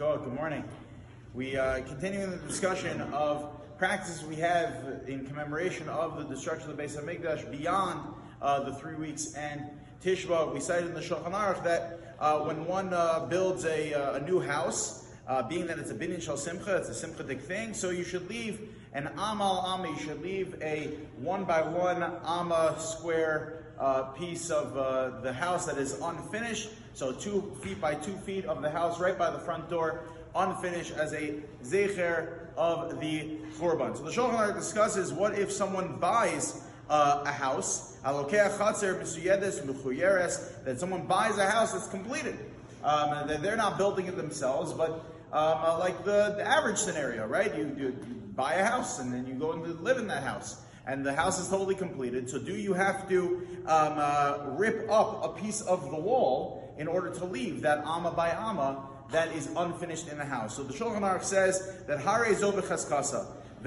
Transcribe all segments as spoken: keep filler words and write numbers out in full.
Good morning. We uh, continue the discussion of practices we have in commemoration of the destruction of the Beis Hamikdash beyond uh, the three weeks and Tisha B'Av. We cited in the Shulchan Aruch that uh, when one uh, builds a, uh, a new house, uh, being that it's a binyan shel simcha, it's a simchatic thing, so you should leave an amal amma, you should leave a one by one amma square uh, piece of uh, the house that is unfinished. So two feet by two feet of the house right by the front door, unfinished, as a zecher of the Churban. So the Shulchan Aruch discusses, what if someone buys uh, a house, that someone buys a house that's completed, um, that they're not building it themselves, but um, uh, like the, the average scenario, right? You, you, you buy a house and then you go and live in that house, and the house is totally completed. So do you have to um, uh, rip up a piece of the wall in order to leave that amma by amma that is unfinished in the house? So the Shulchan Aruch says that Hare zo b'chaskasa,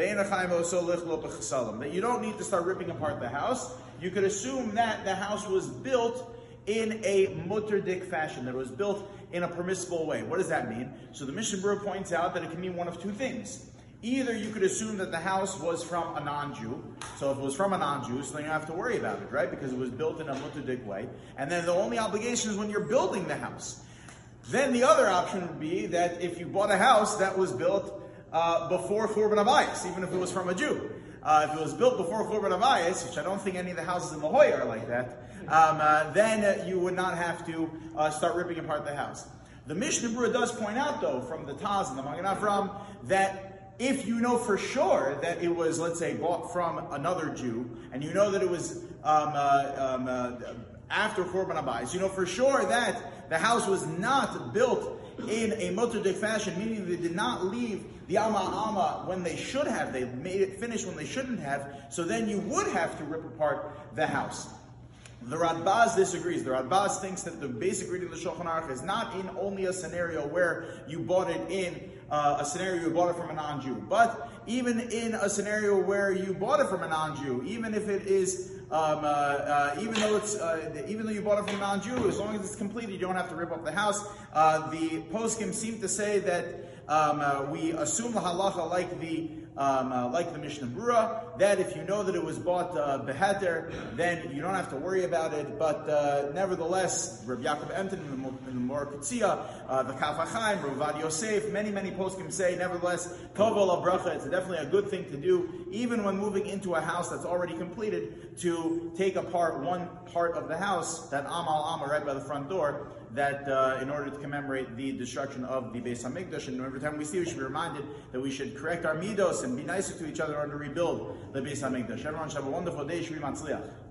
that you don't need to start ripping apart the house. You could assume that the house was built in a mutardik fashion, that it was built in a permissible way. What does that mean? So the Mishnah Berurah points out that it can mean one of two things. Either you could assume that the house was from a non-Jew, so if it was from a non-Jew, so then you don't have to worry about it, right? Because it was built in a mutardik way. And then the only obligation is when you're building the house. Then the other option would be that if you bought a house that was built uh, before Churban Abayis, even if it was from a Jew. Uh, if it was built before Churban Abayis, which I don't think any of the houses in La Jolla are like that, um, uh, then uh, you would not have to uh, start ripping apart the house. The Mishnah Berurah does point out, though, from the Taz and the Magen Avraham, that if you know for sure that it was, let's say, bought from another Jew, and you know that it was um, uh, um, uh, after Churban Abayis, you know for sure that the house was not built in a mutardik fashion, meaning they did not leave the amma amma when they should have, they made it finish when they shouldn't have, so then you would have to rip apart the house. The Radbaz disagrees. The Radbaz thinks that the basic reading of the Shulchan Aruch is not in only a scenario where you bought it in uh, a scenario you bought it from a non-Jew, but even in a scenario where you bought it from a non-Jew, even if it is, um, uh, uh, even though it's, uh, even though you bought it from a non-Jew, as long as it's completed, you don't have to rip up the house. Uh, the poskim seem to say that um, uh, we assume the halacha like the Um, uh, like the Mishnah Berurah, that if you know that it was bought uh, beheter, then you don't have to worry about it. But uh, nevertheless, Rabbi Yaakov Emton in the, the Mor Kitzia, uh, the Kaf HaChaim, Rabbi Ovadia Yosef, many, many poskim say, nevertheless, Tovol Bracha, it's definitely a good thing to do, even when moving into a house that's already completed, to take apart one part of the house, that Amal Amma right by the front door, that uh, in order to commemorate the destruction of the Beis Hamikdash. And every time we see, we should be reminded that we should correct our midos and be nicer to each other in order to rebuild the Beis Hamikdash. Everyone should have a wonderful day. Shvi Matzliach.